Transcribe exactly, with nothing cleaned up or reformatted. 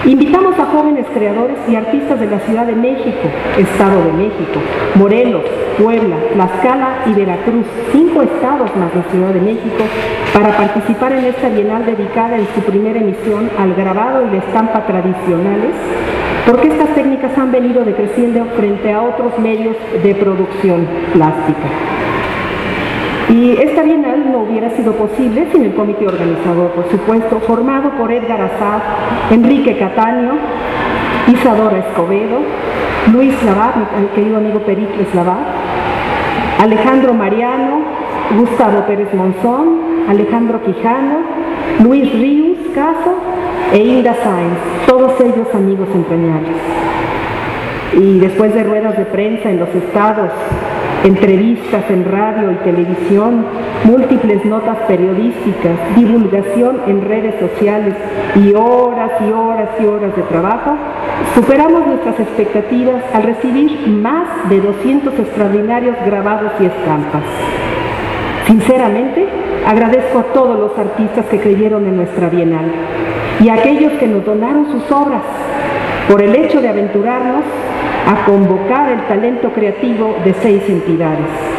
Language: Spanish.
Invitamos a jóvenes creadores y artistas de la Ciudad de México, Estado de México, Morelos, Puebla, Tlaxcala y Veracruz, cinco estados más la Ciudad de México, para participar en esta bienal dedicada en su primera emisión al grabado y la estampa tradicionales, porque estas técnicas han venido decreciendo frente a otros medios de producción plástica. Y esta bienal no hubiera sido posible sin el comité organizador, por supuesto, formado por Edgar Azad, Enrique Cataño, Isadora Escobedo, Luis Labat, mi querido amigo Pericles Labat, Alejandro Mariano, Gustavo Pérez Monzón, Alejandro Quijano, Luis Ríos Caso e Hilda Sáenz, todos ellos amigos entrañables. Y después de ruedas de prensa en los estados, entrevistas en radio y televisión, múltiples notas periodísticas, divulgación en redes sociales y horas y horas y horas de trabajo, superamos nuestras expectativas al recibir más de doscientos extraordinarios grabados y estampas. Sinceramente, agradezco a todos los artistas que creyeron en nuestra bienal y a aquellos que nos donaron sus obras por el hecho de aventurarnos a convocar el talento creativo de seis entidades.